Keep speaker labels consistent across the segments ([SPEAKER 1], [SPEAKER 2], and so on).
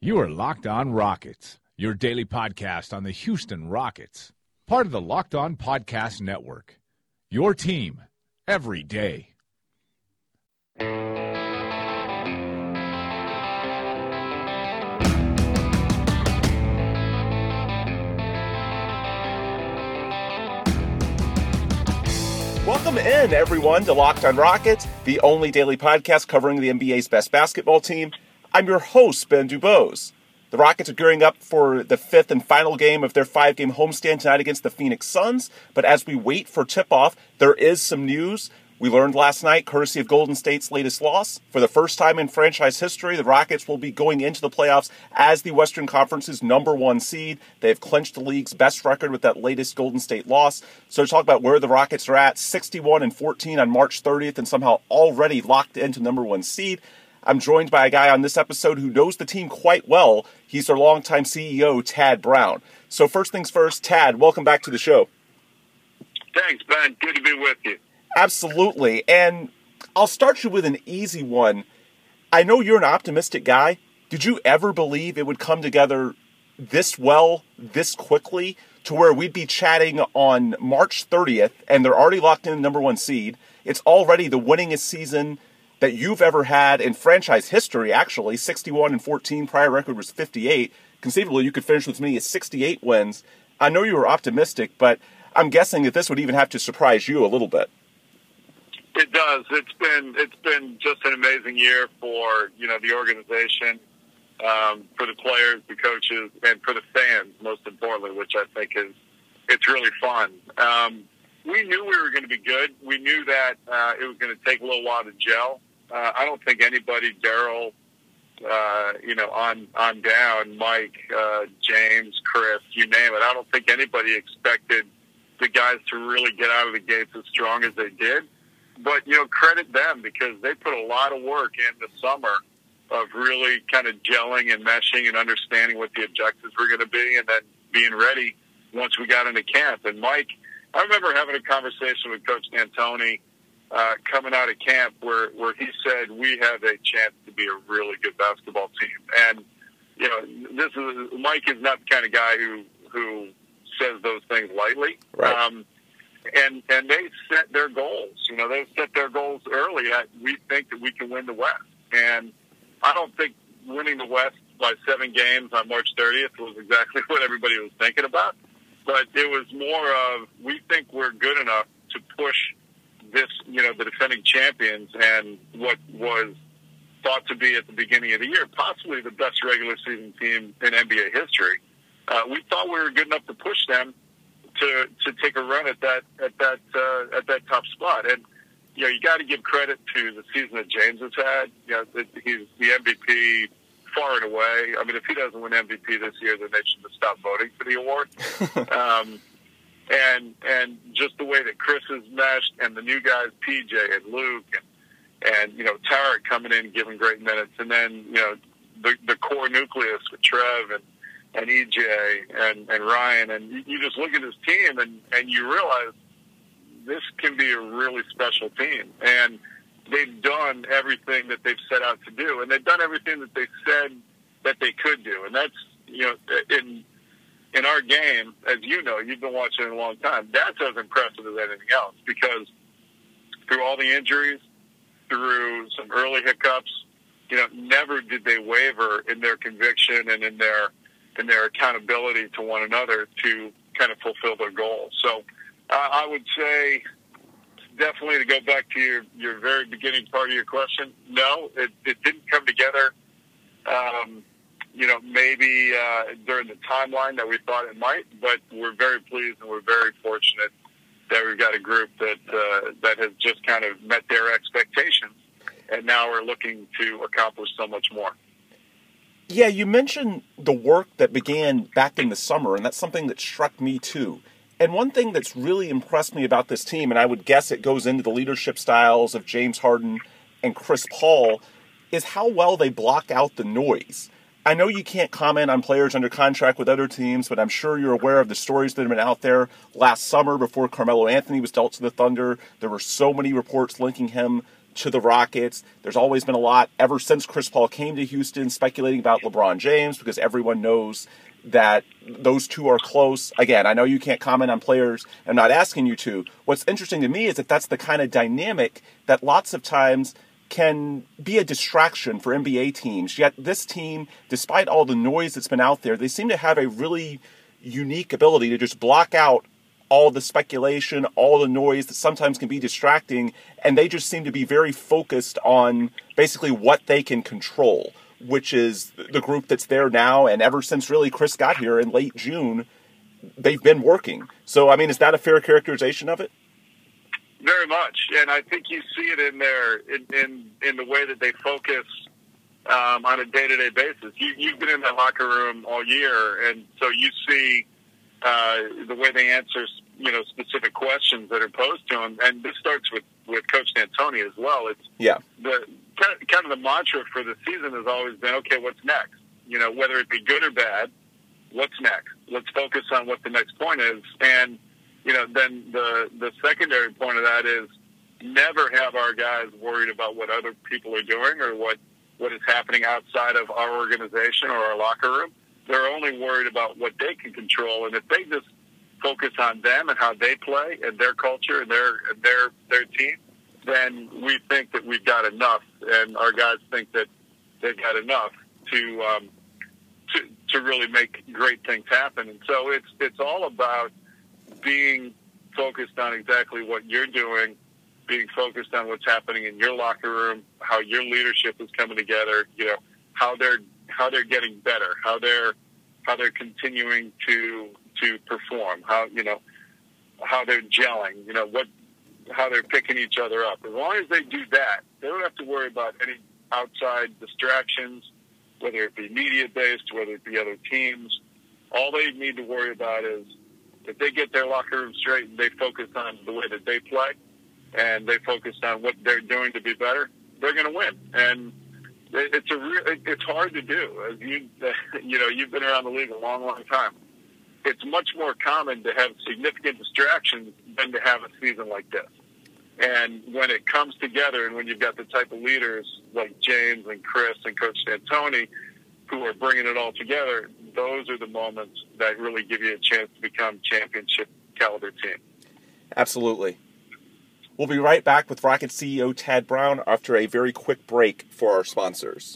[SPEAKER 1] You are Locked On Rockets, your daily podcast on the Houston Rockets. Part of the Locked On Podcast Network. Your team every day.
[SPEAKER 2] Welcome in, everyone, to Locked On Rockets, the only daily podcast covering the NBA's best basketball team. I'm your host, Ben Dubose. The Rockets are gearing up for the fifth and final game of their five-game homestand tonight against the Phoenix Suns. But as we wait for tip-off, there is some news. We learned last night, courtesy of Golden State's latest loss. For the first time in franchise history, the Rockets will be going into the playoffs as the Western Conference's number one seed. They have clinched the league's best record with that latest Golden State loss. So to talk about where the Rockets are at, 61-14 on March 30th and somehow already locked into number one seed, I'm joined by a guy on this episode who knows the team quite well. He's their longtime CEO, Tad Brown. So first things first, Tad, welcome back to the show.
[SPEAKER 3] Thanks, Ben. Good to be with you.
[SPEAKER 2] Absolutely. And I'll start you with an easy one. I know you're an optimistic guy. Did you ever believe it would come together this well, this quickly, to where we'd be chatting on March 30th, and they're already locked in the number one seed? It's already the winningest season that you've ever had in franchise history, actually. 61-14, prior record was 58. Conceivably, you could finish with as many as 68 wins. I know you were optimistic, but I'm guessing that this would even have to surprise you a little bit.
[SPEAKER 3] It does. It's been just an amazing year for the organization, for the players, the coaches, and for the fans, most importantly, which I think it's really fun. We knew we were going to be good. We knew that it was going to take a little while to gel. I don't think anybody, Daryl, on down, Mike, James, Chris, you name it, I don't think anybody expected the guys to really get out of the gates as strong as they did. But, credit them because they put a lot of work in the summer of really kind of gelling and meshing and understanding what the objectives were going to be and then being ready once we got into camp. And Mike, I remember having a conversation with Coach D'Antoni coming out of camp where he said we have a chance to be a really good basketball team. And, Mike is not the kind of guy who says those things lightly.
[SPEAKER 2] Right.
[SPEAKER 3] And they set their goals. They set their goals early. We think that we can win the West. And I don't think winning the West by 7 games on March 30th was exactly what everybody was thinking about. But it was more of, we think we're good enough to push this, the defending champions and what was thought to be at the beginning of the year, possibly the best regular season team in NBA history. We thought we were good enough to push them to take a run at that top spot. And, you got to give credit to the season that James has had. He's the MVP far and away. I mean, if he doesn't win MVP this year, then they should have stopped voting for the award. And just the way that Chris has meshed and the new guys, PJ and Luke and Tarek coming in and giving great minutes. And then, the core nucleus with Trev and EJ and Ryan. And you just look at this team and you realize this can be a really special team. And they've done everything that they've set out to do. And they've done everything that they said that they could do. And that's, in our game, as you've been watching it a long time, that's as impressive as anything else because through all the injuries, through some early hiccups, never did they waver in their conviction and in their accountability to one another to kind of fulfill their goals. So I would say definitely to go back to your very beginning part of your question, no, it didn't come together maybe during the timeline that we thought it might, but we're very pleased and we're very fortunate that we've got a group that has just kind of met their expectations, and now we're looking to accomplish so much more.
[SPEAKER 2] Yeah, you mentioned the work that began back in the summer, and that's something that struck me too. And one thing that's really impressed me about this team, and I would guess it goes into the leadership styles of James Harden and Chris Paul, is how well they block out the noise. I know you can't comment on players under contract with other teams, but I'm sure you're aware of the stories that have been out there. Last summer, before Carmelo Anthony was dealt to the Thunder, there were so many reports linking him to the Rockets. There's always been a lot ever since Chris Paul came to Houston speculating about LeBron James because everyone knows that those two are close. Again, I know you can't comment on players. I'm not asking you to. What's interesting to me is that that's the kind of dynamic that lots of times can be a distraction for NBA teams. Yet this team, despite all the noise that's been out there, they seem to have a really unique ability to just block out all the speculation, all the noise that sometimes can be distracting, and they just seem to be very focused on basically what they can control, which is the group that's there now, and ever since really Chris got here in late June, they've been working. So, I mean, is that a fair characterization of it?
[SPEAKER 3] Very much, and I think you see it in their in the way that they focus on a day-to-day basis. You've been in that locker room all year, and so you see the way they answer, specific questions that are posed to them. And this starts with Coach D'Antoni as well. It's the kind of the mantra for the season has always been, okay, what's next? Whether it be good or bad, what's next? Let's focus on what the next point is. And then the secondary point of that is never have our guys worried about what other people are doing or what is happening outside of our organization or our locker room. They're only worried about what they can control, and if they just focus on them and how they play and their culture and their team, then we think that we've got enough, and our guys think that they've got enough to really make great things happen. And so it's all about being focused on exactly what you're doing, being focused on what's happening in your locker room, how your leadership is coming together, how they're getting better, how they're continuing to perform, how they're gelling, how they're picking each other up. As long as they do that, they don't have to worry about any outside distractions, whether it be media based, whether it be other teams. All they need to worry about is if they get their locker room straight and they focus on the way that they play and they focus on what they're doing to be better, they're going to win. And it's hard to do. As you've been around the league a long, long time. It's much more common to have significant distractions than to have a season like this. And when it comes together, and when you've got the type of leaders like James and Chris and Coach D'Antoni who are bringing it all together, those are the moments that really give you a chance to become championship caliber team.
[SPEAKER 2] Absolutely. We'll be right back with Rockets CEO Tad Brown after a very quick break for our sponsors.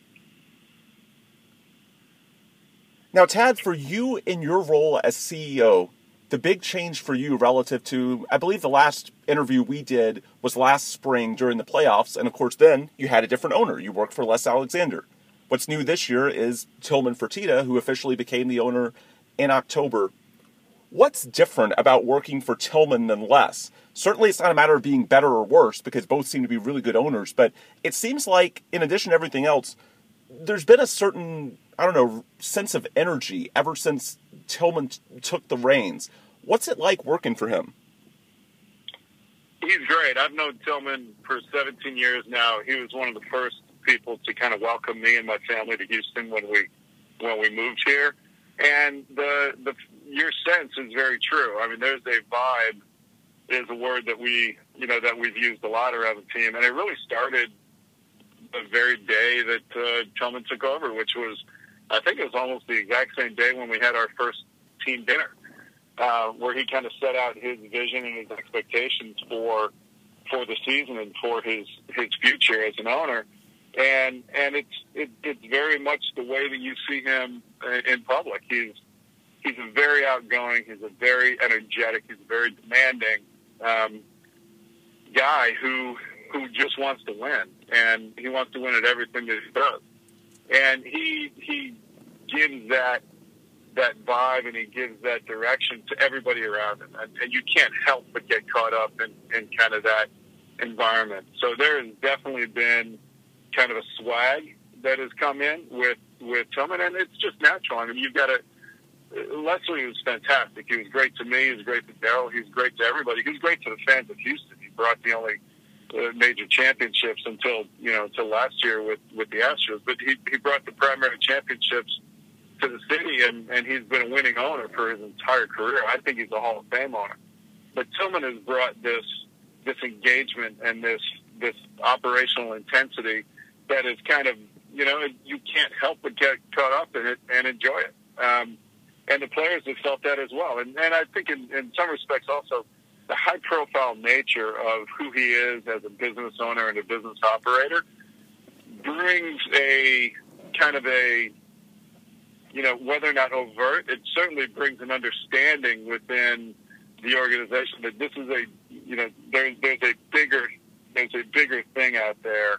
[SPEAKER 2] Now, Tad, for you in your role as CEO, the big change for you relative to, I believe the last interview we did was last spring during the playoffs, and of course then you had a different owner. You worked for Les Alexander. What's new this year is Tillman Fertitta, who officially became the owner in October. What's different about working for Tillman than Les? Certainly it's not a matter of being better or worse because both seem to be really good owners, but it seems like in addition to everything else, there's been a certain, sense of energy ever since Tillman took the reins. What's it like working for him?
[SPEAKER 3] He's great. I've known Tillman for 17 years now. He was one of the first people to kind of welcome me and my family to Houston when we moved here. And your sense is very true. I mean, there's a vibe is a word that we've used a lot around the team. And it really started the very day that Tillman took over, which was, I think it was almost the exact same day when we had our first team dinner, where he kind of set out his vision and his expectations for the season and for his future as an owner. And it's very much the way that you see him in public. He's a very outgoing, he's a very energetic, he's a very demanding guy who just wants to win, and he wants to win at everything that he does. And he gives that vibe and he gives that direction to everybody around him. And you can't help but get caught up in kind of that environment. So there has definitely been kind of a swag that has come in with Tillman, and it's just natural. I mean, you've got Leslie was fantastic. He was great to me. He was great to Daryl. He was great to everybody. He was great to the fans of Houston. He brought the only major championships until last year with the Astros. But he brought the primary championships to the city, and he's been a winning owner for his entire career. I think he's a Hall of Fame owner. But Tillman has brought this engagement and this this operational intensity that is kind of, you can't help but get caught up in it and enjoy it. And the players have felt that as well. And I think in some respects also the high-profile nature of who he is as a business owner and a business operator brings a kind of a, whether or not overt, it certainly brings an understanding within the organization that this is there's a bigger thing out there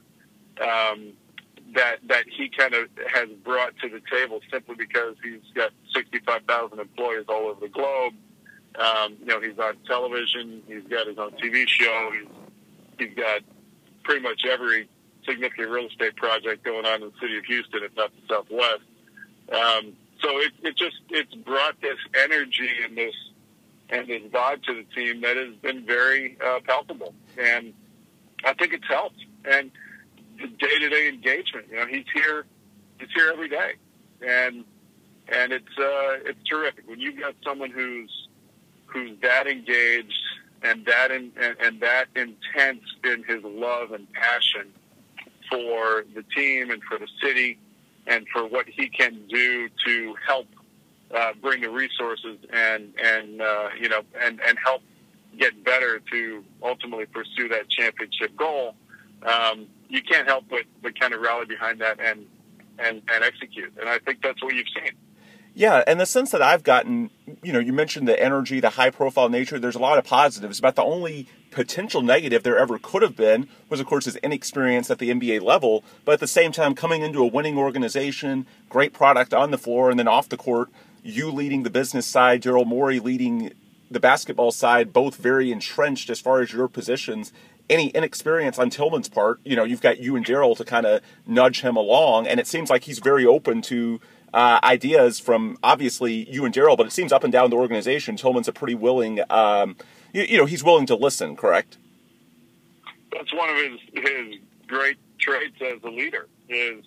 [SPEAKER 3] that he kind of has brought to the table simply because he's got 65,000 employees all over the globe. He's on television. He's got his own TV show. He's got pretty much every significant real estate project going on in the city of Houston, if not the Southwest. So it's brought this energy and this vibe to the team that has been very palpable, and I think it's helped. And the day-to-day engagement, he's here every day, and it's terrific when you've got someone who's that engaged and that intense in his love and passion for the team and for the city and for what he can do to help bring the resources and help get better to ultimately pursue that championship goal. You can't help but kind of rally behind that and execute. And I think that's what you've seen.
[SPEAKER 2] Yeah, and the sense that I've gotten, you mentioned the energy, the high-profile nature. There's a lot of positives. About the only potential negative there ever could have been was, of course, his inexperience at the NBA level. But at the same time, coming into a winning organization, great product on the floor, and then off the court, you leading the business side, Daryl Morey leading the basketball side, both very entrenched as far as your positions. Any inexperience on Tillman's part, you've got you and Daryl to kind of nudge him along, and it seems like he's very open to ideas from obviously you and Daryl, but it seems up and down the organization, Tillman's a pretty willing, he's willing to listen, correct?
[SPEAKER 3] That's one of his great traits as a leader is,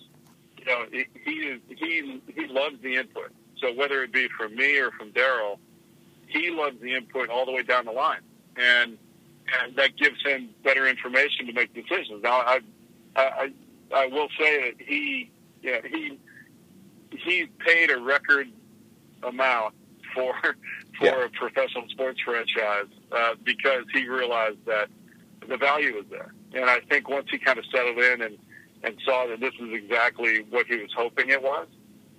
[SPEAKER 3] he loves the input. So whether it be from me or from Daryl, he loves the input all the way down the line. And that gives him better information to make decisions. Now, I will say that he paid a record amount for a professional sports franchise because he realized that the value was there. And I think once he kind of settled in and saw that this was exactly what he was hoping it was,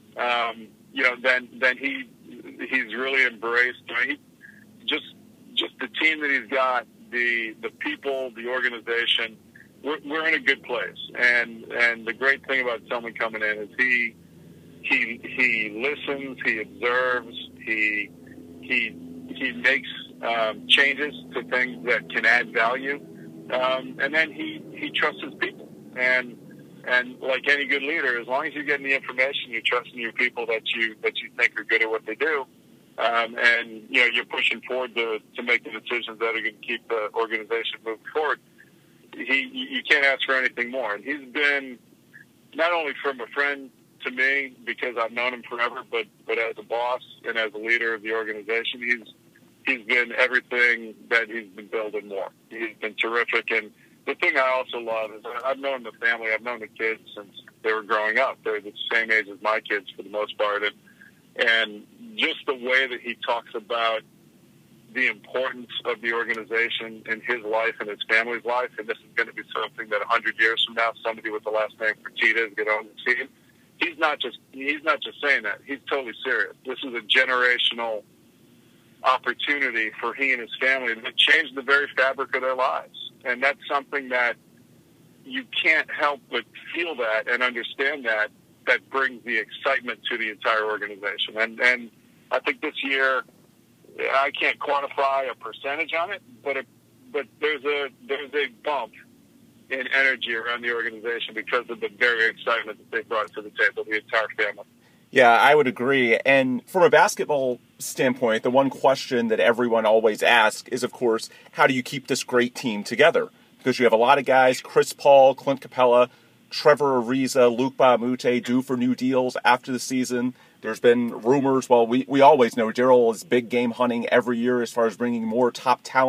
[SPEAKER 3] then he's really embraced. Just the team that he's got, the people, the organization. We're in a good place. And the great thing about Tillman coming in is he listens, he observes, he makes changes to things that can add value, and then he trusts his people. And like any good leader, as long as you're getting the information, you're trusting your people that you think are good at what they do, and you're pushing forward to make the decisions that are going to keep the organization moving forward. You can't ask for anything more. And he's been not only from a friend to me because I've known him forever, but as a boss and as a leader of the organization, he's been everything that he's been building more. He's been terrific. And the thing I also love is I've known the family, I've known the kids since they were growing up. They're the same age as my kids for the most part. And just the way that he talks about the importance of the organization in his life and his family's life, and this is going to be something that 100 years from now, somebody with the last name Fertitta is going to own the team. He's not just saying that. He's totally serious. This is a generational opportunity for he and his family to change the very fabric of their lives. And that's something that you can't help but feel that and understand that brings the excitement to the entire organization. And I think this year, I can't quantify a percentage on it, but there's a bump in energy around the organization because of the very excitement that they brought to the table, the entire family.
[SPEAKER 2] Yeah, I would agree. And from a basketball standpoint, the one question that everyone always asks is, of course, how do you keep this great team together? Because you have a lot of guys, Chris Paul, Clint Capella, Trevor Ariza, Luc Mbah a Moute, due for new deals after the season. There's been rumors, well, we always know Daryl is big game hunting every year as far as bringing more top talent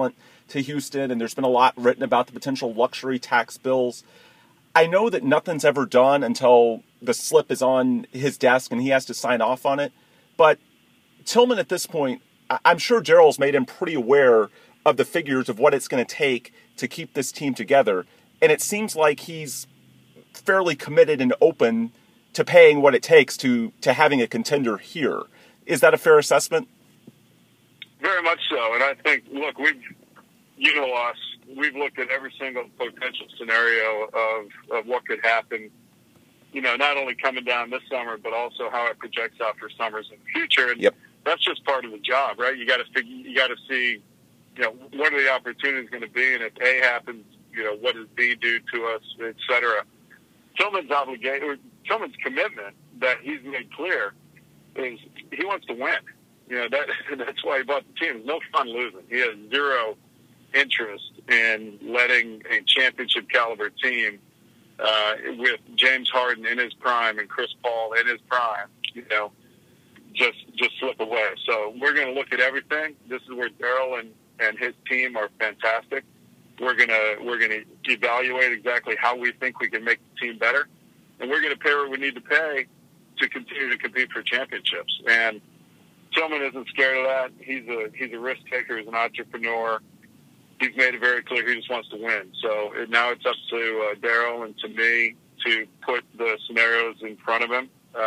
[SPEAKER 2] to Houston, and there's been a lot written about the potential luxury tax bills. I know that nothing's ever done until the slip is on his desk and he has to sign off on it. But Tillman, at this point, I'm sure Daryl's made him pretty aware of the figures of what it's going to take to keep this team together. And it seems like he's fairly committed and open to paying what it takes to having a contender here. Is that a fair assessment?
[SPEAKER 3] Very much so. And I think, look, you know us, we've looked at every single potential scenario of what could happen, you know, not only coming down this summer, but also how it projects out for summers in the future. And that's just part of the job, right? You got to see, you know, what are the opportunities going to be? And if A happens, you know, what does B do to us, et cetera. Tillman's commitment that he's made clear is he wants to win. You know, that's why he bought the team. It's no fun losing. He has zero interest in letting a championship caliber team with James Harden in his prime and Chris Paul in his prime, you know, just slip away. So we're going to look at everything. This is where Daryl and his team are fantastic. We're gonna evaluate exactly how we think we can make the team better, and we're going to pay what we need to pay to continue to compete for championships. And Tillman isn't scared of that. He's a risk taker. He's an entrepreneur. He's made it very clear he just wants to win. So now it's up to Daryl and to me to put the scenarios in front of him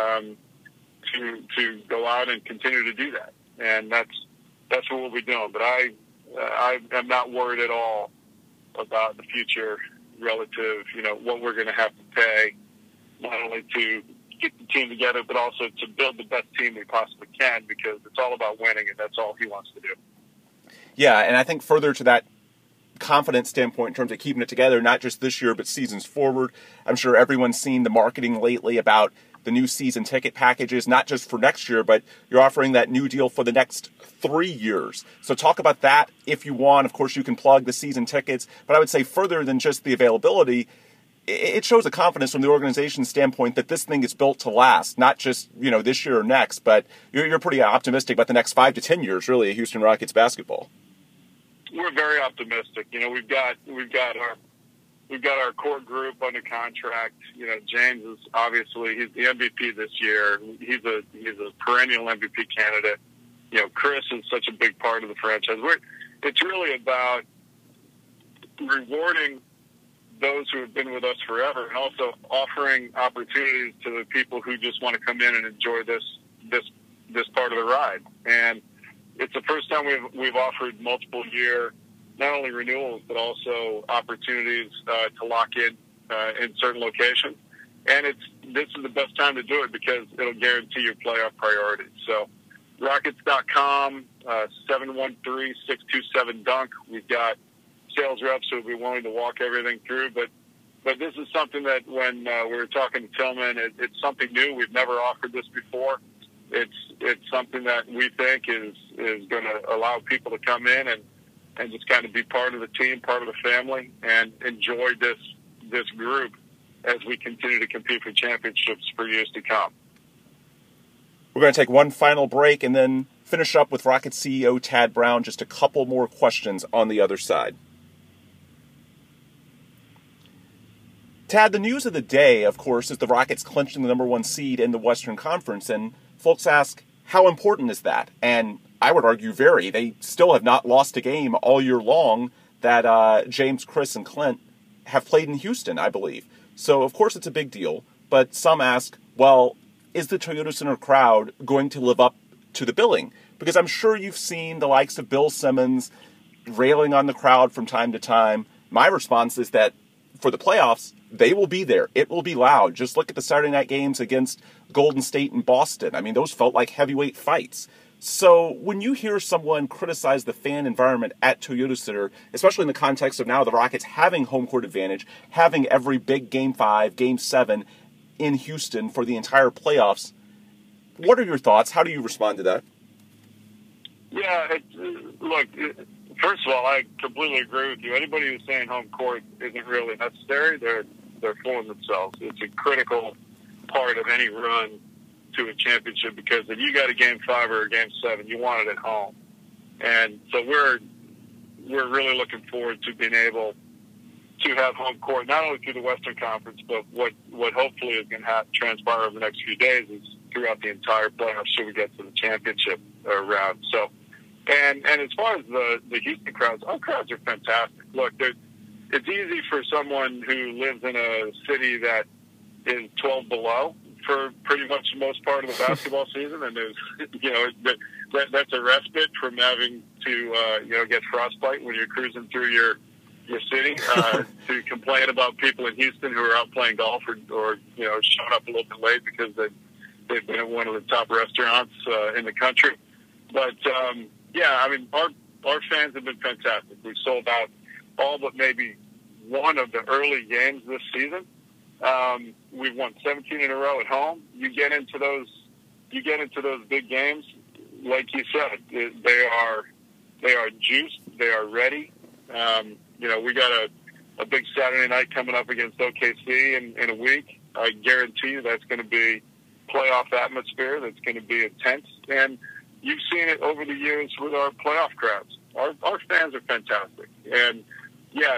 [SPEAKER 3] to go out and continue to do that. And that's what we'll be doing. But I'm not worried at all about the future relative, you know, what we're going to have to pay, not only to get the team together, but also to build the best team we possibly can, because it's all about winning, and that's all he wants to do.
[SPEAKER 2] Yeah, and I think further to that confidence standpoint in terms of keeping it together, not just this year, but seasons forward, I'm sure everyone's seen the marketing lately about the new season ticket packages, not just for next year, but you're offering that new deal for the next 3 years. So talk about that if you want. Of course, you can plug the season tickets, but I would say further than just the availability, it shows a confidence from the organization's standpoint that this thing is built to last, not just, you know, this year or next, but you're pretty optimistic about the next 5 to 10 years, really, of Houston Rockets basketball.
[SPEAKER 3] We're very optimistic. You know, we've got our core group under contract. You know, James is obviously, he's the MVP this year. He's a perennial MVP candidate. You know, Chris is such a big part of the franchise. It's really about rewarding those who have been with us forever, and also offering opportunities to the people who just want to come in and enjoy this part of the ride. And it's the first time we've offered multiple year, not only renewals, but also opportunities to lock in certain locations. And this is the best time to do it because it'll guarantee your playoff priorities. So Rockets.com, 713-627-DUNK. We've got sales reps who will be willing to walk everything through. But this is something that when we were talking to Tillman, it's something new. We've never offered this before. It's something that we think is going to allow people to come in and just kind of be part of the team, part of the family, and enjoy this group as we continue to compete for championships for years to come.
[SPEAKER 2] We're going to take one final break and then finish up with Rockets CEO Tad Brown. Just a couple more questions on the other side. Tad, the news of the day, of course, is the Rockets clinching the number 1 seed in the Western Conference, and folks ask, how important is that? And I would argue very. They still have not lost a game all year long that James, Chris, and Clint have played in Houston, I believe. So, of course, it's a big deal. But some ask, well, is the Toyota Center crowd going to live up to the billing? Because I'm sure you've seen the likes of Bill Simmons railing on the crowd from time to time. My response is that for the playoffs, they will be there. It will be loud. Just look at the Saturday night games against Golden State and Boston. I mean, those felt like heavyweight fights. So when you hear someone criticize the fan environment at Toyota Center, especially in the context of now the Rockets having home court advantage, having every big Game 5, Game 7 in Houston for the entire playoffs, what are your thoughts? How do you respond to that?
[SPEAKER 3] Yeah, look, first of all, I completely agree with you. Anybody who's saying home court isn't really necessary, they're fooling themselves. It's a critical part of any run to a championship because if you got a Game 5 or a Game 7, you want it at home. And so we're really looking forward to being able to have home court, not only through the Western Conference, but what hopefully is going to transpire over the next few days is throughout the entire playoffs should we get to the championship round. So, and as far as the Houston crowds, our crowds are fantastic. Look, it's easy for someone who lives in a city that is 12 below for pretty much the most part of the basketball season, and there's, that's a respite from having to get frostbite when you're cruising through your city, to complain about people in Houston who are out playing golf or showing up a little bit late because they've been at one of the top restaurants in the country. But our fans have been fantastic. We've sold out all but maybe one of the early games this season. We've won 17 in a row at home. You get into those big games, like you said, they are juiced, they are ready. We got a big Saturday night coming up against OKC in a week. I guarantee you that's going to be playoff atmosphere. That's going to be intense. And you've seen it over the years with our playoff crowds. Our fans are fantastic. And, yeah,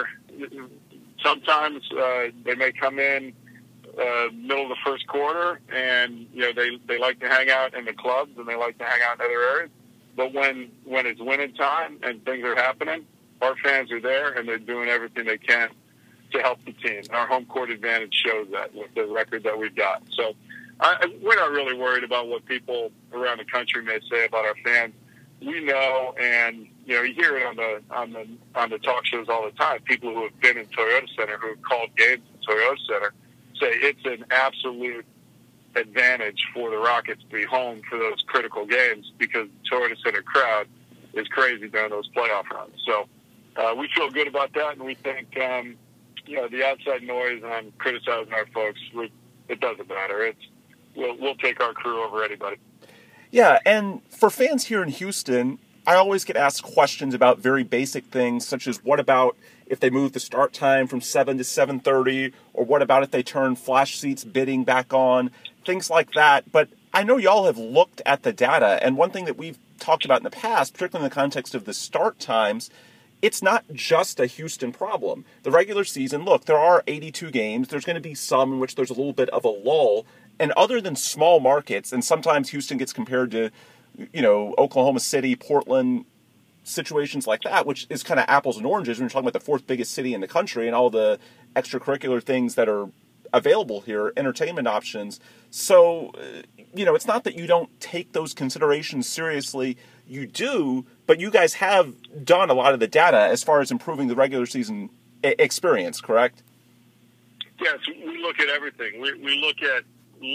[SPEAKER 3] sometimes they may come in middle of the first quarter and, they like to hang out in the clubs and they like to hang out in other areas. But when it's winning time and things are happening, our fans are there, and they're doing everything they can to help the team. And our home court advantage shows that with the record that we've got. So we're not really worried about what people around the country may say about our fans. We know, and you hear it on the talk shows all the time. People who have been in Toyota Center, who have called games in Toyota Center, say it's an absolute advantage for the Rockets to be home for those critical games because the Toyota Center crowd is crazy during those playoff runs. So we feel good about that, and we think, the outside noise on criticizing our folks, it doesn't matter. We'll take our crew over anybody.
[SPEAKER 2] Yeah, and for fans here in Houston, I always get asked questions about very basic things, such as what about if they move the start time from 7 to 7:30, or what about if they turn flash seats bidding back on, things like that. But I know y'all have looked at the data, and one thing that we've talked about in the past, particularly in the context of the start times, it's not just a Houston problem. The regular season, look, there are 82 games. There's going to be some in which there's a little bit of a lull. And other than small markets, and sometimes Houston gets compared to, Oklahoma City, Portland, situations like that, which is kind of apples and oranges when you're talking about the fourth biggest city in the country and all the extracurricular things that are available here, entertainment options. So, it's not that you don't take those considerations seriously. You do, but you guys have done a lot of the data as far as improving the regular season experience, correct?
[SPEAKER 3] Yes, we look at everything. We look at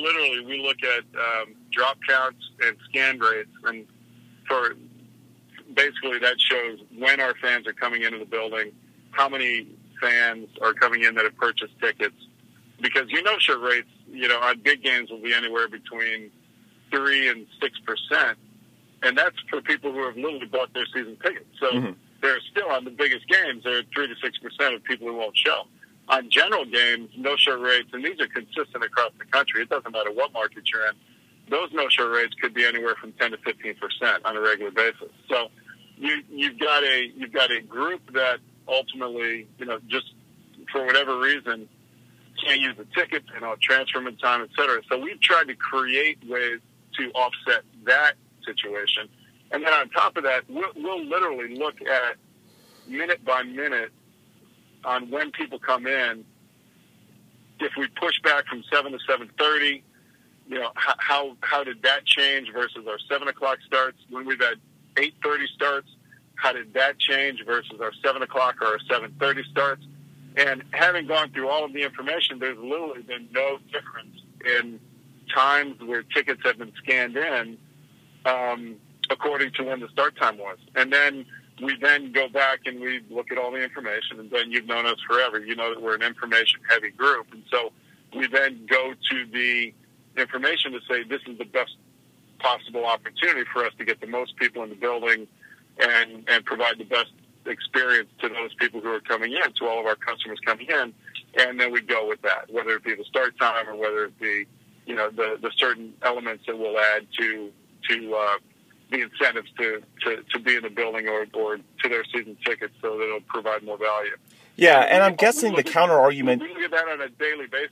[SPEAKER 3] drop counts and scan rates, and for basically that shows when our fans are coming into the building, how many fans are coming in that have purchased tickets. Because no-show rates, on big games will be anywhere between 3% and 6%. And that's for people who have literally bought their season tickets. So they're still on the biggest games. There are 3 to 6% of people who won't show. On general games, no-show rates, and these are consistent across the country. It doesn't matter what market you're in. Those no-show rates could be anywhere from 10 to 15% on a regular basis. So you've got a group that ultimately, just for whatever reason, can't use the tickets, transfer them in time, et cetera. So we've tried to create ways to offset that situation. And then on top of that, we'll literally look at minute by minute on when people come in. If we push back from 7 to 7:30, how did that change versus our 7 o'clock starts? When we've had 8:30 starts, how did that change versus our 7 o'clock or our 7:30 starts? And having gone through all of the information, there's literally been no difference in times where tickets have been scanned in according to when the start time was. And then we then go back and we look at all the information, and then you've known us forever. You know that we're an information-heavy group. And so we then go to the information to say this is the best possible opportunity for us to get the most people in the building and provide the best experience to those people who are coming in, to all of our customers coming in. And then we go with that, whether it be the start time or whether it be, the certain elements that we'll add to the incentives to be in the building or to their season tickets, so that it'll provide more value.
[SPEAKER 2] Yeah, and I'm guessing the counter-argument...
[SPEAKER 3] We look at that on a daily basis.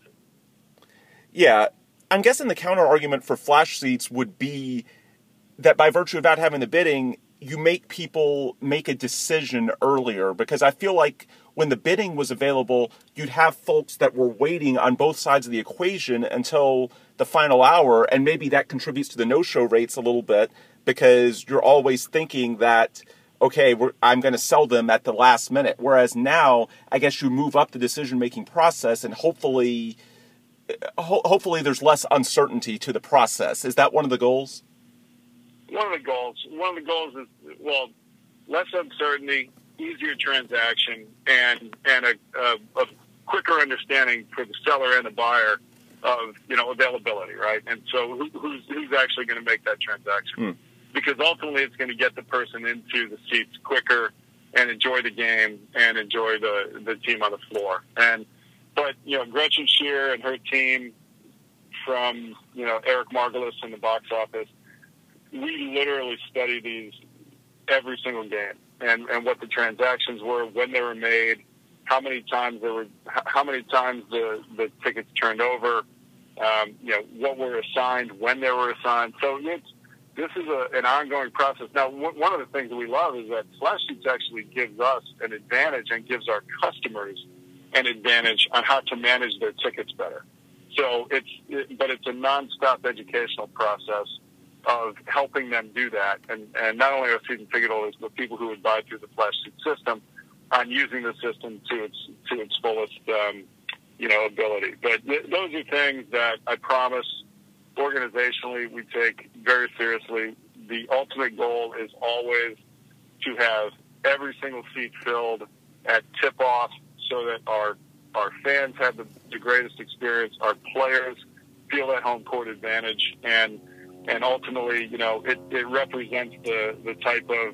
[SPEAKER 2] Yeah, I'm guessing the counter-argument for flash seats would be that by virtue of not having the bidding, you make people make a decision earlier, because I feel like when the bidding was available, you'd have folks that were waiting on both sides of the equation until the final hour, and maybe that contributes to the no-show rates a little bit, because you're always thinking that, okay, I'm going to sell them at the last minute. Whereas now, I guess you move up the decision-making process, and hopefully there's less uncertainty to the process. Is that one of the goals?
[SPEAKER 3] One of the goals is, well, less uncertainty, easier transaction, and a quicker understanding for the seller and the buyer of, availability, right? And so who's actually going to make that transaction? Because ultimately it's going to get the person into the seats quicker and enjoy the game and enjoy the team on the floor. But Gretchen Shear and her team, from Eric Margolis in the box office, we literally study these every single game and what the transactions were, when they were made, how many times the tickets turned over, what were assigned, when they were assigned. So this is an ongoing process. Now, one of the things that we love is that Flash Seats actually gives us an advantage and gives our customers an advantage on how to manage their tickets better. So but it's a nonstop educational process of helping them do that, and not only our season ticket holders, but people who would buy through the Flash Seat system on using the system to its fullest, ability. But those are things that I promise organizationally we take very seriously. The ultimate goal is always to have every single seat filled at tip-off, so that our fans have the greatest experience, our players feel that home court advantage, and ultimately, it represents the type of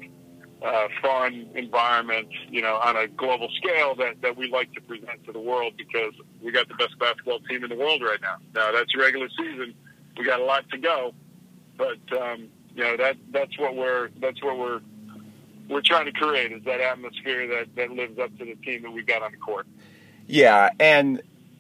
[SPEAKER 3] fun environment, on a global scale that we like to present to the world, because we got the best basketball team in the world right now. Now, that's regular season. We got a lot to go, but that's what we're trying to create, is that atmosphere that lives up to the team that we've got on the court. Yeah, and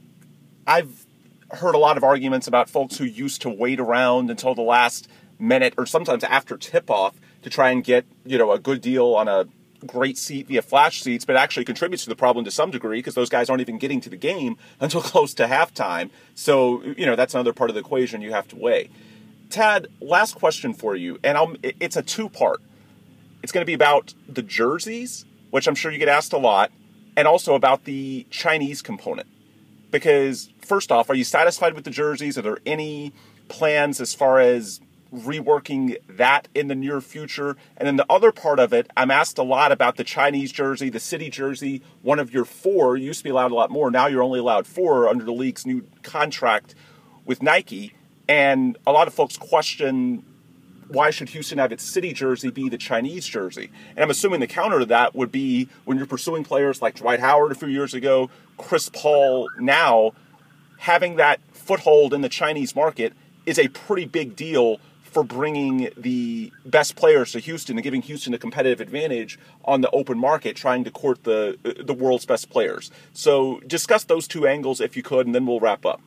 [SPEAKER 3] I've heard a lot of arguments about folks who used to wait around until the last minute, or sometimes after tip-off, to try and get a good deal on a great seat via flash seats, but it actually contributes to the problem to some degree, because those guys aren't even getting to the game until close to halftime. So, that's another part of the equation you have to weigh. Tad, last question for you, and it's a two-part. It's going to be about the jerseys, which I'm sure you get asked a lot, and also about the Chinese component. Because, first off, are you satisfied with the jerseys? Are there any plans as far as reworking that in the near future? And then the other part of it, I'm asked a lot about the Chinese jersey, the city jersey, one of your 4. You used to be allowed a lot more. Now you're only allowed 4 under the league's new contract with Nike. And a lot of folks question, why should Houston have its city jersey be the Chinese jersey? And I'm assuming the counter to that would be, when you're pursuing players like Dwight Howard a few years ago, Chris Paul now, having that foothold in the Chinese market is a pretty big deal for bringing the best players to Houston and giving Houston a competitive advantage on the open market, trying to court the world's best players. So discuss those two angles if you could, and then we'll wrap up.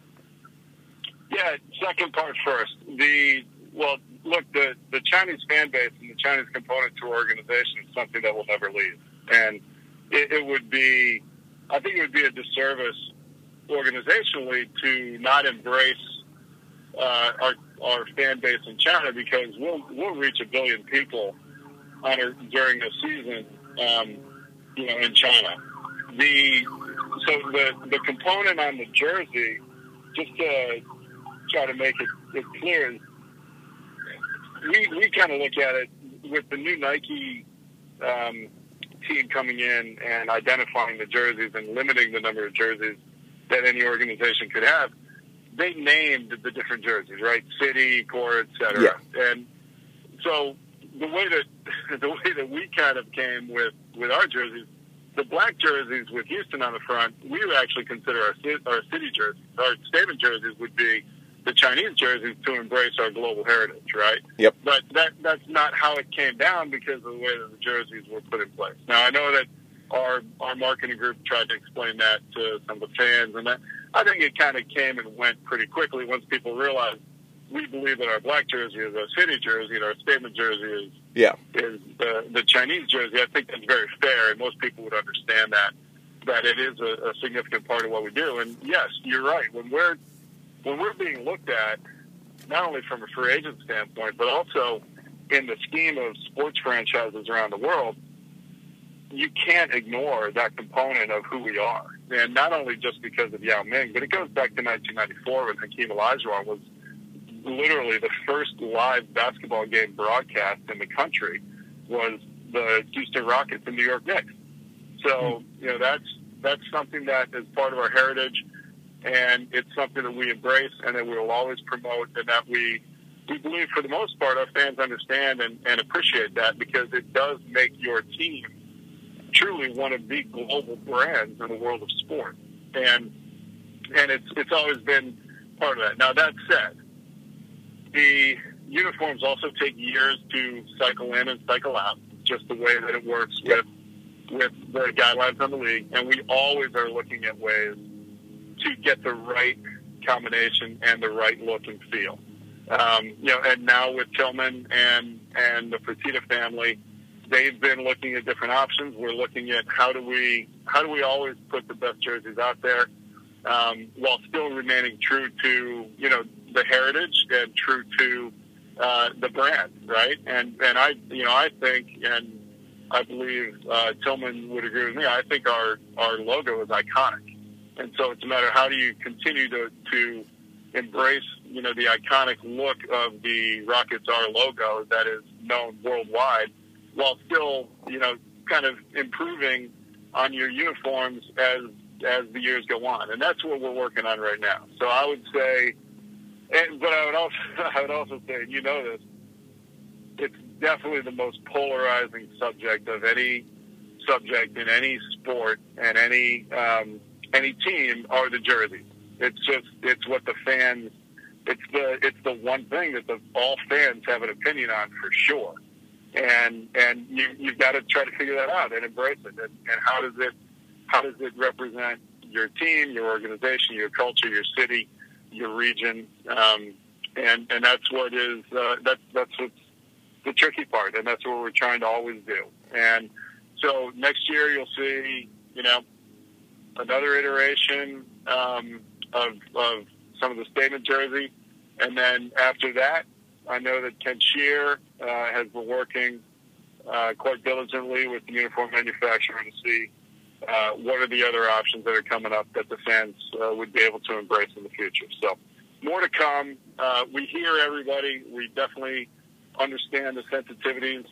[SPEAKER 3] Yeah, second part first. The Chinese fan base and the Chinese component to our organization is something that will never leave. And it would be a disservice organizationally to not embrace our fan base in China, because we'll reach 1 billion people during a season, in China. The component on the jersey, just to try to make it clear, is we kind of look at it with the new Nike team coming in and identifying the jerseys and limiting the number of jerseys that any organization could have. They named the different jerseys, right? City, core, et cetera. Yeah. And so the way that we kind of came with our jerseys, the black jerseys with Houston on the front, we would actually consider our city jerseys. Our statement jerseys would be the Chinese jerseys to embrace our global heritage, right?
[SPEAKER 2] Yep.
[SPEAKER 3] But that's not how it came down because of the way that the jerseys were put in place. Now, I know that our marketing group tried to explain that to some of the fans, and that I think it kind of came and went pretty quickly once people realized we believe that our black jersey is our city jersey and our statement jersey is the Chinese jersey. I think that's very fair, and most people would understand that it is a significant part of what we do. And yes, you're right. When we're being looked at, not only from a free agent standpoint, but also in the scheme of sports franchises around the world, you can't ignore that component of who we are. And not only just because of Yao Ming, but it goes back to 1994 when Hakeem Olajuwon was literally the first live basketball game broadcast in the country was the Houston Rockets and New York Knicks. So, that's something that is part of our heritage, and it's something that we embrace and that we will always promote, and that we believe for the most part our fans understand and appreciate that, because it does make your team truly one of the global brands in the world of sport. And it's always been part of that. Now, that said, the uniforms also take years to cycle in and cycle out, just the way that it works with the guidelines on the league. And we always are looking at ways to get the right combination and the right look and feel. And now with Tillman and the Fertitta family, they've been looking at different options. We're looking at how do we always put the best jerseys out there, while still remaining true to, the heritage and true to the brand, right? And I think, and I believe Tillman would agree with me, I think our logo is iconic. And so it's a matter of how do you continue to embrace, the iconic look of the Rockets R logo that is known worldwide, while still, kind of improving on your uniforms as the years go on. And that's what we're working on right now. So I would say, but I would also say, this, it's definitely the most polarizing subject of any subject in any sport and any team are the jerseys. It's what the fans, it's the one thing that all fans have an opinion on for sure. And you've got to try to figure that out and embrace it. And how does it represent your team, your organization, your culture, your city, your region? And that's what is that's what's the tricky part, and that's what we're trying to always do. And so next year you'll see, another iteration of some of the statement jersey, and then after that, I know that Ken Shear has been working quite diligently with the uniform manufacturer to see what are the other options that are coming up that the fans would be able to embrace in the future. So more to come. We hear everybody. We definitely understand the sensitivities,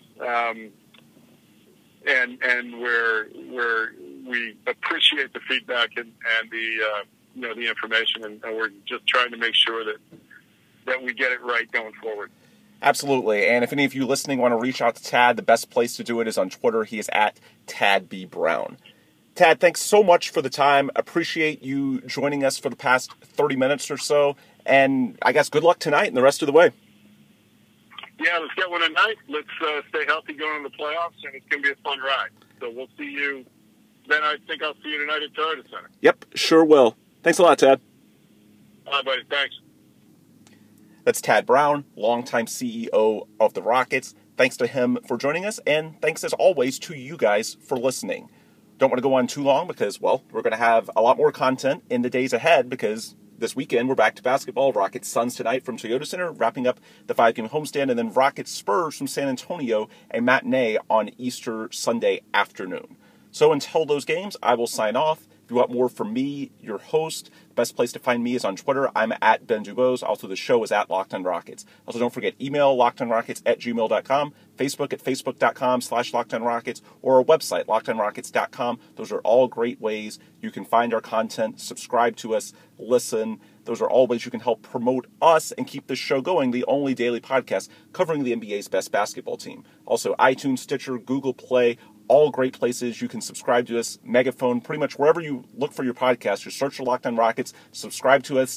[SPEAKER 3] and we appreciate the feedback and the information, and we're just trying to make sure that we get it right going forward.
[SPEAKER 2] Absolutely. And if any of you listening want to reach out to Tad, the best place to do it is on Twitter. He is at Tad B. Brown. Tad, thanks so much for the time. Appreciate you joining us for the past 30 minutes or so. And I guess good luck tonight and the rest of the way.
[SPEAKER 3] Yeah, let's get one tonight. Let's stay healthy going into the playoffs, and it's going to be a fun ride. So we'll see you. Then I think I'll see you tonight at Toyota Center.
[SPEAKER 2] Yep, sure will. Thanks a lot, Tad.
[SPEAKER 3] All right, buddy. Thanks.
[SPEAKER 2] That's Tad Brown, longtime CEO of the Rockets. Thanks to him for joining us, and thanks as always to you guys for listening. Don't want to go on too long because, well, we're going to have a lot more content in the days ahead because this weekend we're back to basketball. Rockets Suns tonight from Toyota Center, wrapping up the 5-game homestand, and then Rockets Spurs from San Antonio, a matinee on Easter Sunday afternoon. So until those games, I will sign off. If you want more from me, your host, the best place to find me is on Twitter. I'm at Ben Dubose. Also, the show is at Locked On Rockets. Also, don't forget, email lockedonrockets@gmail.com, Facebook at facebook.com/LockedOnRockets, or our website, lockedonrockets.com. Those are all great ways you can find our content, subscribe to us, listen. Those are all ways you can help promote us and keep this show going, the only daily podcast covering the NBA's best basketball team. Also, iTunes, Stitcher, Google Play, all great places you can subscribe to us. Megaphone, pretty much wherever you look for your podcast, just search for Locked On Rockets, subscribe to us,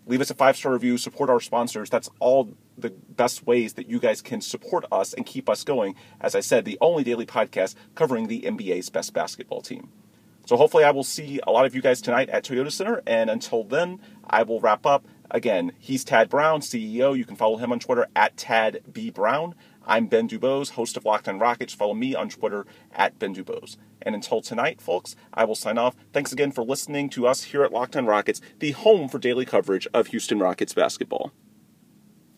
[SPEAKER 2] leave us a 5-star review, support our sponsors. That's all the best ways that you guys can support us and keep us going. As I said, the only daily podcast covering the NBA's best basketball team. So hopefully I will see a lot of you guys tonight at Toyota Center. And until then, I will wrap up. Again, he's Tad Brown, CEO. You can follow him on Twitter at TadBBrown. I'm Ben Dubose, host of Locked on Rockets. Follow me on Twitter at Ben Dubose. And until tonight, folks, I will sign off. Thanks again for listening to us here at Locked on Rockets, the home for daily coverage of Houston Rockets basketball.